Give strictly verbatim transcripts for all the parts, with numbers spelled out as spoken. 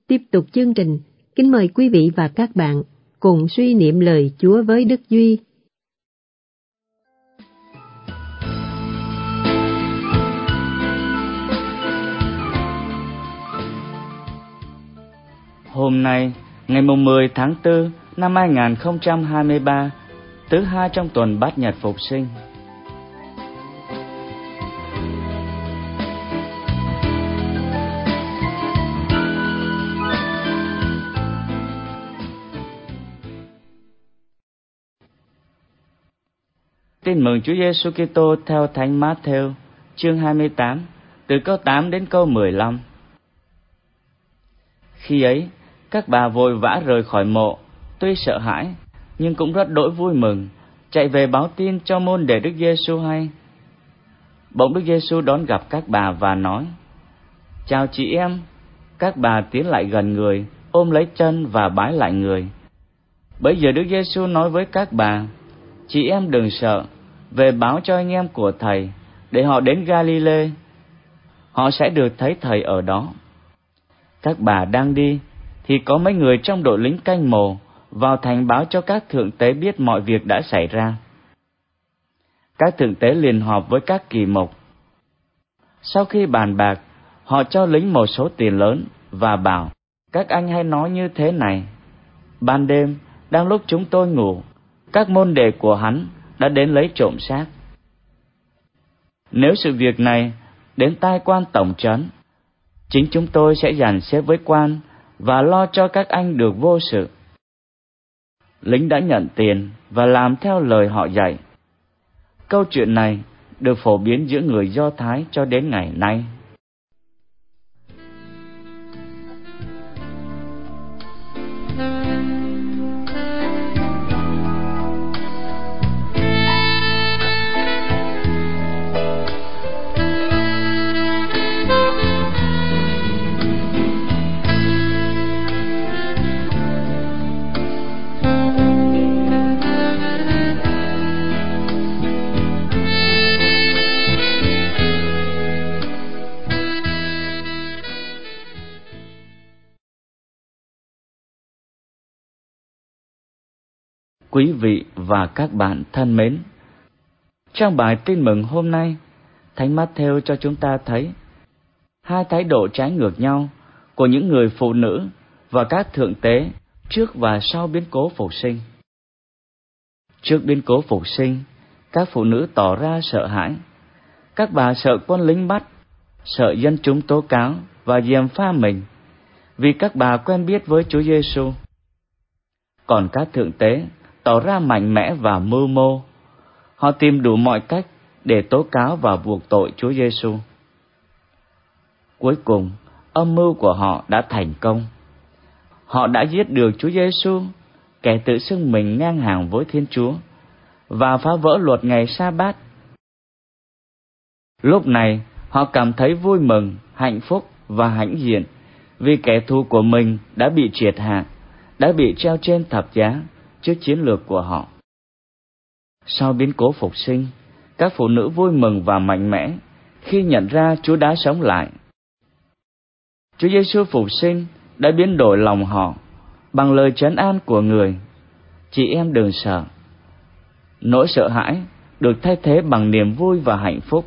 Tiếp tục chương trình, kính mời quý vị và các bạn cùng suy niệm lời Chúa với Đức Duy. Hôm nay, ngày mười tháng tư năm hai nghìn không trăm hai mươi ba, thứ hai trong tuần Bát Nhật Phục Sinh. Tin mừng Chúa Giêsu Kitô theo Thánh Mát-thêu, chương hai mươi tám, từ câu tám đến câu mười lăm. Khi ấy, các bà vội vã rời khỏi mộ, tuy sợ hãi, nhưng cũng rất đỗi vui mừng, chạy về báo tin cho môn đệ Đức Giêsu hay. Bỗng Đức Giêsu đón gặp các bà và nói: "Chào chị em." Các bà tiến lại gần người, ôm lấy chân và bái lại người. Bấy giờ Đức Giêsu nói với các bà: "Chị em đừng sợ, về báo cho anh em của thầy, để họ đến Ga-li-lê. Họ sẽ được thấy thầy ở đó." Các bà đang đi, thì có mấy người trong đội lính canh mồ vào thành báo cho các thượng tế biết mọi việc đã xảy ra. Các thượng tế liền họp với các kỳ mục. Sau khi bàn bạc, họ cho lính một số tiền lớn và bảo: "Các anh hãy nói như thế này: ban đêm, đang lúc chúng tôi ngủ, các môn đệ của hắn đã đến lấy trộm xác. Nếu sự việc này đến tai quan tổng trấn, chính chúng tôi sẽ dàn xếp với quan và lo cho các anh được vô sự." Lính đã nhận tiền và làm theo lời họ dạy. Câu chuyện này được phổ biến giữa người Do Thái cho đến ngày nay. Quý vị và các bạn thân mến, trong bài tin mừng hôm nay, Thánh Mát-thêu cho chúng ta thấy hai thái độ trái ngược nhau của những người phụ nữ và các thượng tế trước và sau biến cố phục sinh. Trước biến cố phục sinh, các phụ nữ tỏ ra sợ hãi. Các bà sợ quân lính bắt, sợ dân chúng tố cáo và gièm pha mình, vì các bà quen biết với Chúa Giêsu. Còn các thượng tế tỏ ra mạnh mẽ và mưu mô. Họ tìm đủ mọi cách để tố cáo và buộc tội Chúa Giêsu. Cuối cùng, âm mưu của họ đã thành công. Họ đã giết được Chúa Giêsu, kẻ tự xưng mình ngang hàng với Thiên Chúa, và phá vỡ luật ngày Sa-bát. Lúc này, họ cảm thấy vui mừng, hạnh phúc và hãnh diện vì kẻ thù của mình đã bị triệt hạ, đã bị treo trên thập giá trước chiến lược của họ. Sau biến cố phục sinh, các phụ nữ vui mừng và mạnh mẽ khi nhận ra Chúa đã sống lại. Chúa Giêsu phục sinh đã biến đổi lòng họ bằng lời trấn an của người: "Chị em đừng sợ." Nỗi sợ hãi được thay thế bằng niềm vui và hạnh phúc.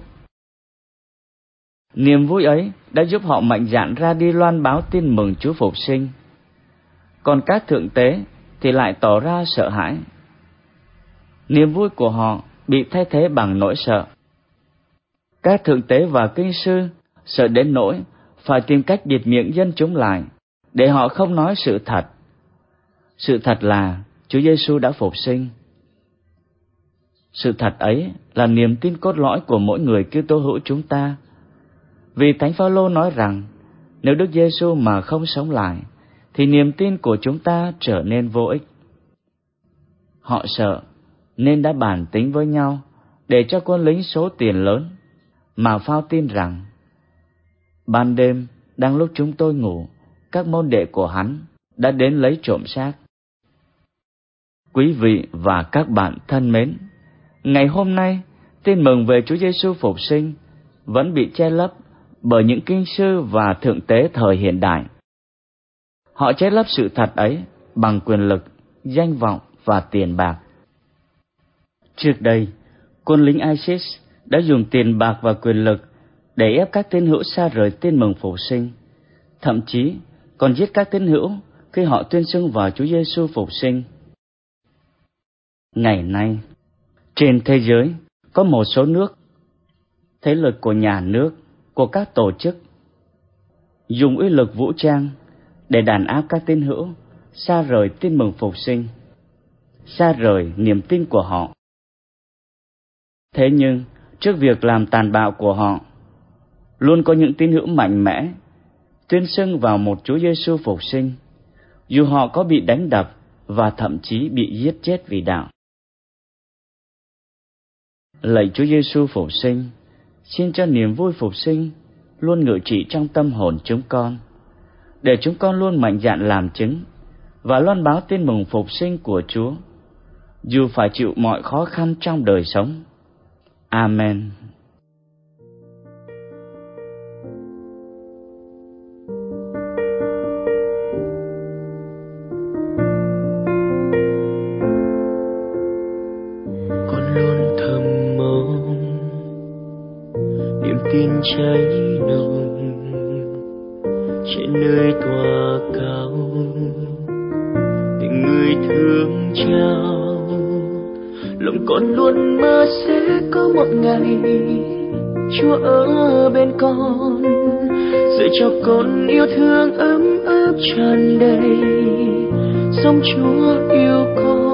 Niềm vui ấy đã giúp họ mạnh dạn ra đi loan báo tin mừng Chúa phục sinh. Còn các thượng tế thì lại tỏ ra sợ hãi. Niềm vui của họ bị thay thế bằng nỗi sợ. Các thượng tế và kinh sư sợ đến nỗi phải tìm cách bịt miệng dân chúng lại, để họ không nói sự thật. Sự thật là Chúa Giêsu đã phục sinh. Sự thật ấy là niềm tin cốt lõi của mỗi người Kitô hữu chúng ta. Vì Thánh Phaolô nói rằng, nếu Đức Giêsu mà không sống lại, thì niềm tin của chúng ta trở nên vô ích. Họ sợ nên đã bàn tính với nhau để cho quân lính số tiền lớn, mà phao tin rằng: ban đêm, đang lúc chúng tôi ngủ, các môn đệ của hắn đã đến lấy trộm xác. Quý vị và các bạn thân mến, ngày hôm nay, tin mừng về Chúa Giêsu phục sinh vẫn bị che lấp bởi những kinh sư và thượng tế thời hiện đại. Họ che lấp sự thật ấy bằng quyền lực, danh vọng và tiền bạc. Trước đây, quân lính ISIS đã dùng tiền bạc và quyền lực để ép các tín hữu xa rời tin mừng phục sinh, thậm chí còn giết các tín hữu khi họ tuyên xưng vào Chúa Giêsu phục sinh. Ngày nay, trên thế giới có một số nước, thế lực của nhà nước, của các tổ chức dùng uy lực vũ trang để đàn áp các tín hữu xa rời tin mừng phục sinh, xa rời niềm tin của họ. Thế nhưng, trước việc làm tàn bạo của họ, luôn có những tín hữu mạnh mẽ tuyên xưng vào một Chúa Giêsu phục sinh, dù họ có bị đánh đập và thậm chí bị giết chết vì đạo. Lạy Chúa Giêsu phục sinh, xin cho niềm vui phục sinh luôn ngự trị trong tâm hồn chúng con, để chúng con luôn mạnh dạn làm chứng và loan báo tin mừng phục sinh của Chúa, dù phải chịu mọi khó khăn trong đời sống. Amen. Con luôn thầm mong niềm tin cháy nồng trên nơi tòa cao, tình người thương trao. Lòng con luôn mơ sẽ có một ngày Chúa ở bên con, dạy cho con yêu thương ấm áp tràn đầy, sống Chúa yêu con.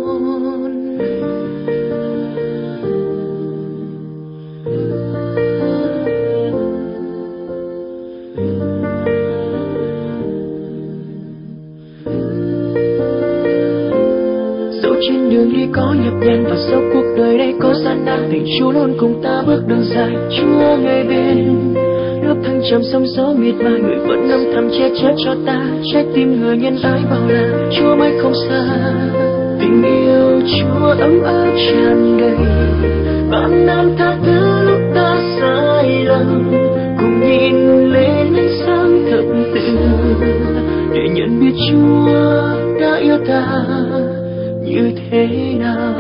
Trên đường đi có nhọc nhằn và sau cuộc đời đây có gian nan, tình Chúa luôn cùng ta bước đường dài. Chúa ngay bên lúc thăng trầm sóng gió miệt mài, người vẫn âm thầm che chở cho ta. Trái tim người nhân ái bao la, Chúa mãi không xa. Tình yêu Chúa ấm áp tràn đầy, ban ơn tha thứ lúc ta sai lầm, cùng nhìn lên ánh sáng thật tự để nhận biết Chúa đã yêu ta như thế nào.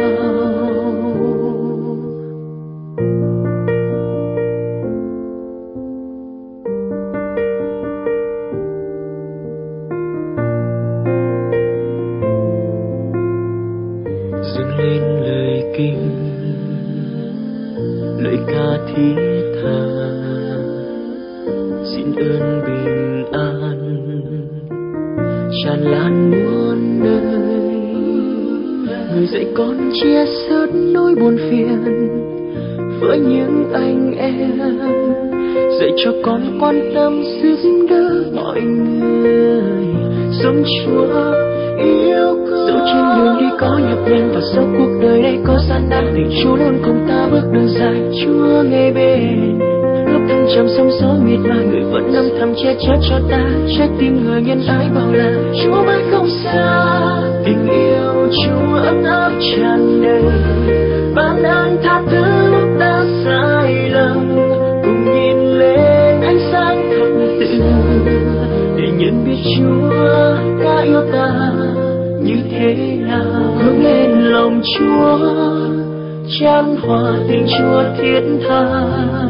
Dâng lên lời kinh, lời ca thiết tha, xin ơn bình an tràn lan muôn nơi. Người dạy con chia sớt nỗi buồn phiền với những anh em, dạy cho con quan tâm giúp đỡ mọi người, sống Chúa yêu con. Dẫu trên đường đi có nhọc nhằn và sau cuộc đời đây có gian nan, tình Chúa luôn cùng ta bước đường dài. Chúa ngay bên lúc thăng trầm sóng gió miệt mài, người vẫn âm thầm che chở cho ta. Trái tim người nhân ái bao la, Chúa mãi không xa. Tình yêu Chúa ấm áp tràn đầy, ban ơn tha thứ lúc ta sai lầm, cùng nhìn lên ánh sáng thật tự để nhận biết Chúa đã yêu ta như thế nào. Hướng lên lòng Chúa chan hòa tình Chúa thiết tha,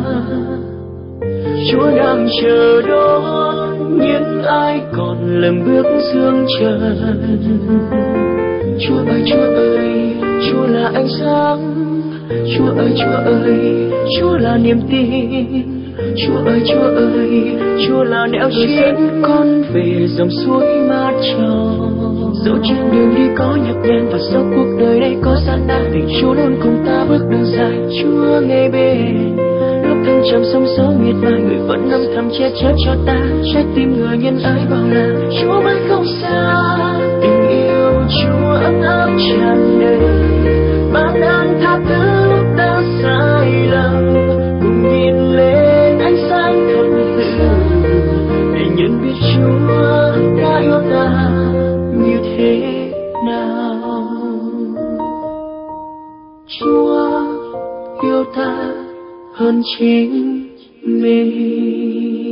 Chúa đang chờ đón những ai còn lầm bước dương trần. Chúa ơi, Chúa ơi, Chúa là ánh sáng. Chúa ơi, Chúa ơi, Chúa là niềm tin. Chúa ơi, Chúa ơi, Chúa là nẻo dẫn con về dòng suối mát tròn. Dẫu trên đường đi có nhọc nhằn và sau cuộc đời đây có gian nan, tình Chúa luôn cùng ta bước đường dài. Chúa ngay bên lúc thăng trầm sóng gió miệt mài, người vẫn âm thầm che chở cho ta. Trái tim người nhân ái bao la, Chúa mãi không xa. Tình yêu Chúa ấm áp tràn đầy, ban ơn tha thứ lúc ta sai lầm, cùng nhìn lên ánh sáng thật tự để nhận biết Chúa đã yêu ta như thế nào. Chúa yêu ta hơn chính mình.